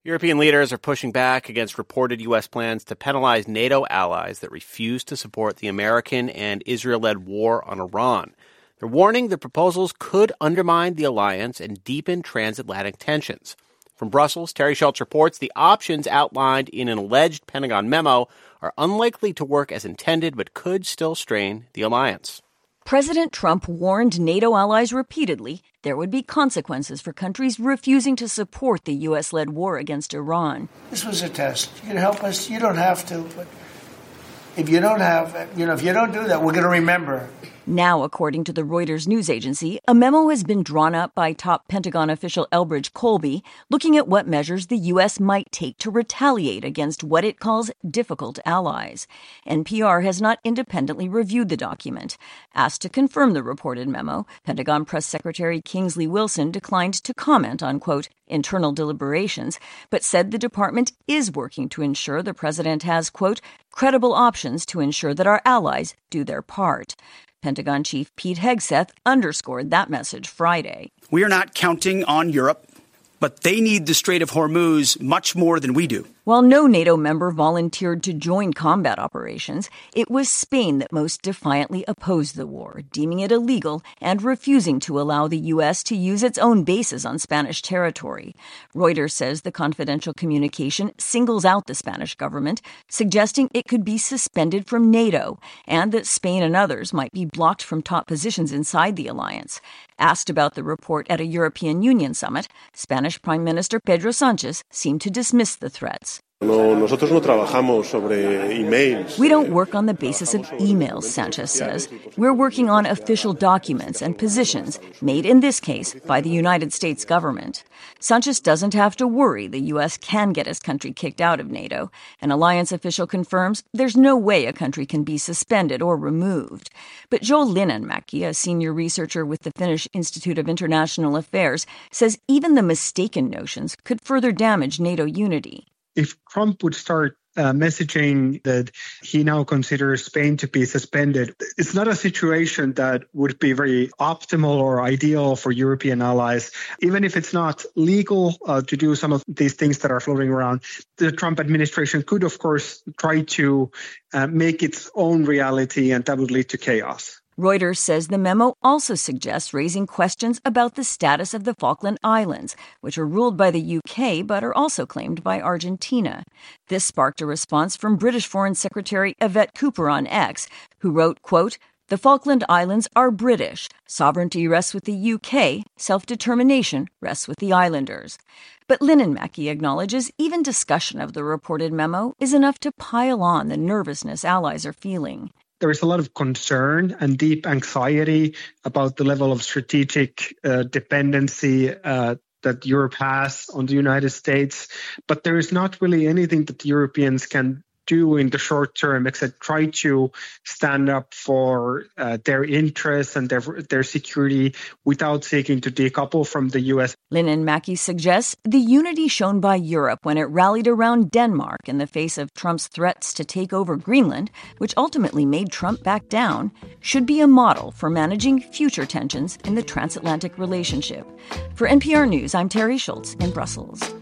European leaders are pushing back against reported U.S. plans to penalize NATO allies that refuse to support the American and Israel-led war on Iran. They're warning the proposals could undermine the alliance and deepen transatlantic tensions. From Brussels, Terry Schultz reports the options outlined in an alleged Pentagon memo are unlikely to work as intended but could still strain the alliance. President Trump warned NATO allies repeatedly there would be consequences for countries refusing to support the U.S.-led war against Iran. This was a test. You can help us. You don't have to, but if you don't if you don't do that, we're going to remember. Now, according to the Reuters news agency, a memo has been drawn up by top Pentagon official Elbridge Colby, looking at what measures the U.S. might take to retaliate against what it calls difficult allies. NPR has not independently reviewed the document. Asked to confirm the reported memo, Pentagon Press Secretary Kingsley Wilson declined to comment on, quote, internal deliberations, but said the department is working to ensure the president has, quote, credible options to ensure that our allies do their part. Pentagon Chief Pete Hegseth underscored that message Friday. We are not counting on Europe, but they need the Strait of Hormuz much more than we do. While no NATO member volunteered to join combat operations, it was Spain that most defiantly opposed the war, deeming it illegal and refusing to allow the U.S. to use its own bases on Spanish territory. Reuters says the confidential communication singles out the Spanish government, suggesting it could be suspended from NATO and that Spain and others might be blocked from top positions inside the alliance. Asked about the report at a European Union summit, Spanish Prime Minister Pedro Sánchez seemed to dismiss the threats. We don't work on the basis of emails, Sanchez says. We're working on official documents and positions made, in this case, by the United States government. Sanchez doesn't have to worry the U.S. can get his country kicked out of NATO. An alliance official confirms there's no way a country can be suspended or removed. But Joel Linnanmäki, a senior researcher with the Finnish Institute of International Affairs, says even the mistaken notions could further damage NATO unity. If Trump would start messaging that he now considers Spain to be suspended, it's not a situation that would be very optimal or ideal for European allies. Even if it's not legal to do some of these things that are floating around, the Trump administration could, of course, try to make its own reality, and that would lead to chaos. Reuters says the memo also suggests raising questions about the status of the Falkland Islands, which are ruled by the UK but are also claimed by Argentina. This sparked a response from British Foreign Secretary Yvette Cooper on X, who wrote, quote, "The Falkland Islands are British. Sovereignty rests with the UK. Self-determination rests with the islanders." But Linnanmäki acknowledges even discussion of the reported memo is enough to pile on the nervousness allies are feeling. There is a lot of concern and deep anxiety about the level of strategic dependency that Europe has on the United States. But there is not really anything that the Europeans can do in the short term except try to stand up for their interests and their security without seeking to decouple from the U.S. Linnanmäki suggests the unity shown by Europe when it rallied around Denmark in the face of Trump's threats to take over Greenland, which ultimately made Trump back down, should be a model for managing future tensions in the transatlantic relationship. For NPR News, I'm Terry Schultz in Brussels.